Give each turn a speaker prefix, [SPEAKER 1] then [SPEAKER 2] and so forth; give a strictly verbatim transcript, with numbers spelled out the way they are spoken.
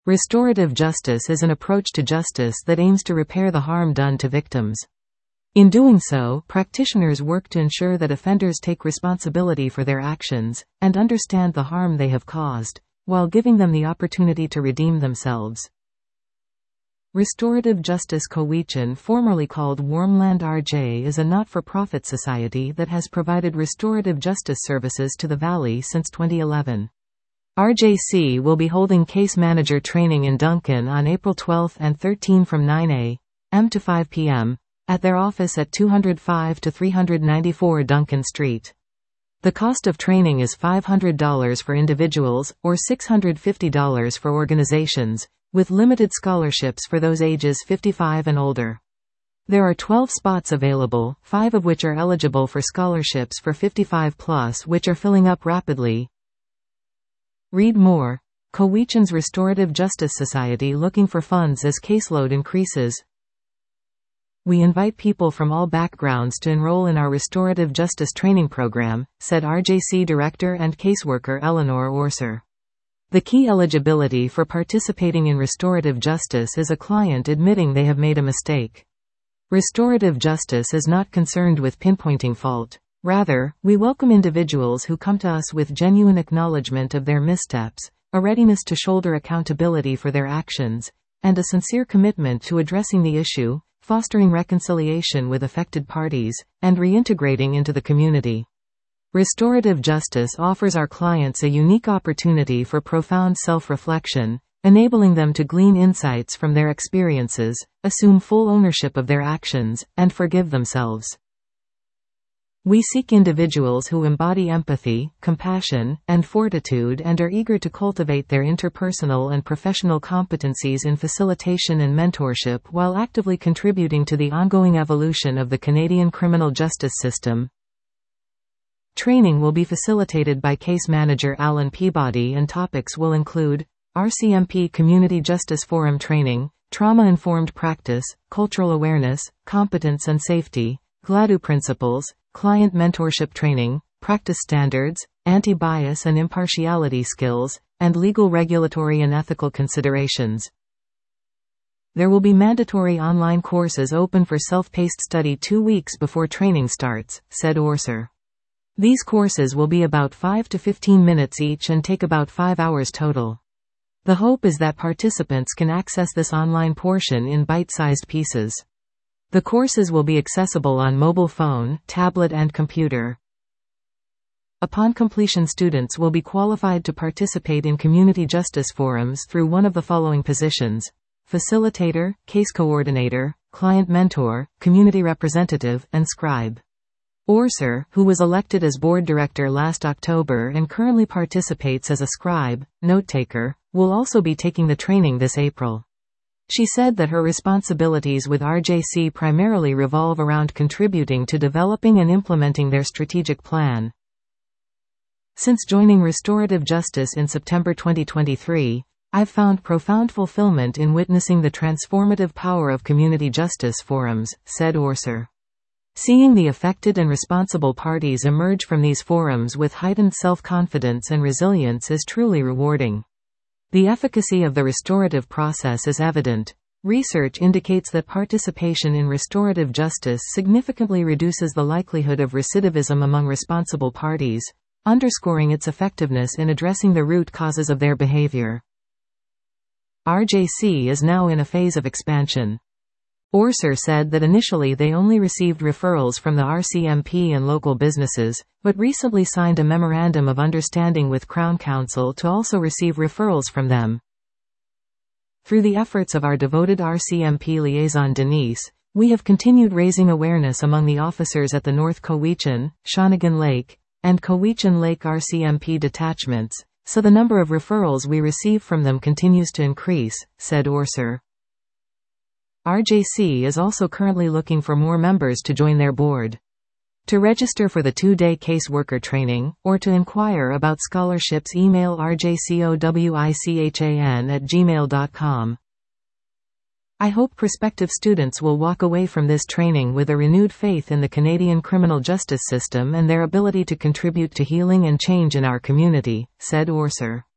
[SPEAKER 1] Restorative justice is an approach to justice that aims to repair the harm done to victims. In doing so, practitioners work to ensure that offenders take responsibility for their actions, and understand the harm they have caused, while giving them the opportunity to redeem themselves. Restorative Justice Cowichan, formerly called Warmland R J, is a not-for-profit society that has provided restorative justice services to the Valley since twenty eleven. R J C will be holding case manager training in Duncan on April twelfth and thirteenth from nine a m to five p m at their office at two oh five to three ninety-four Duncan Street. The cost of training is five hundred dollars for individuals, or six hundred fifty dollars for organizations, with limited scholarships for those ages fifty-five and older. There are twelve spots available, five of which are eligible for scholarships for fifty-five plus, which are filling up rapidly. Read more. Cowichan's Restorative Justice Society looking for funds as caseload increases. We invite people from all backgrounds to enroll in our Restorative Justice Training Program, said R J C Director and Caseworker Eleanor Orser. The key eligibility for participating in restorative justice is a client admitting they have made a mistake. Restorative justice is not concerned with pinpointing fault. Rather, we welcome individuals who come to us with genuine acknowledgement of their missteps, a readiness to shoulder accountability for their actions, and a sincere commitment to addressing the issue, fostering reconciliation with affected parties, and reintegrating into the community. Restorative justice offers our clients a unique opportunity for profound self-reflection, enabling them to glean insights from their experiences, assume full ownership of their actions, and forgive themselves. We seek individuals who embody empathy, compassion, and fortitude and are eager to cultivate their interpersonal and professional competencies in facilitation and mentorship while actively contributing to the ongoing evolution of the Canadian criminal justice system. Training will be facilitated by Case Manager Alan Peabody, and topics will include R C M P Community Justice Forum training, trauma-informed practice, cultural awareness, competence and safety, G L A D U principles, client mentorship training, practice standards, anti-bias and impartiality skills, and legal, regulatory and ethical considerations. There will be mandatory online courses open for self-paced study two weeks before training starts, said Orser. These courses will be about five to fifteen minutes each and take about five hours total. The hope is that participants can access this online portion in bite-sized pieces. The courses will be accessible on mobile phone, tablet and computer. Upon completion, students will be qualified to participate in community justice forums through one of the following positions: facilitator, case coordinator, client mentor, community representative, and scribe. Orser, who was elected as board director last October and currently participates as a scribe, note-taker, will also be taking the training this April. She said that her responsibilities with R J C primarily revolve around contributing to developing and implementing their strategic plan. Since joining Restorative Justice in September twenty twenty-three, I've found profound fulfillment in witnessing the transformative power of community justice forums, said Orser. Seeing the affected and responsible parties emerge from these forums with heightened self-confidence and resilience is truly rewarding. The efficacy of the restorative process is evident. Research indicates that participation in restorative justice significantly reduces the likelihood of recidivism among responsible parties, underscoring its effectiveness in addressing the root causes of their behavior. R J C is now in a phase of expansion. Orser said that initially they only received referrals from the R C M P and local businesses, but recently signed a memorandum of understanding with Crown Counsel to also receive referrals from them. Through the efforts of our devoted R C M P liaison Denise, we have continued raising awareness among the officers at the North Cowichan, Shawnigan Lake, and Cowichan Lake R C M P detachments, so the number of referrals we receive from them continues to increase, said Orser. R J C is also currently looking for more members to join their board. To register for the two-day caseworker training, or to inquire about scholarships, email r j cowichan at gmail dot com. I hope prospective students will walk away from this training with a renewed faith in the Canadian criminal justice system and their ability to contribute to healing and change in our community, said Orser.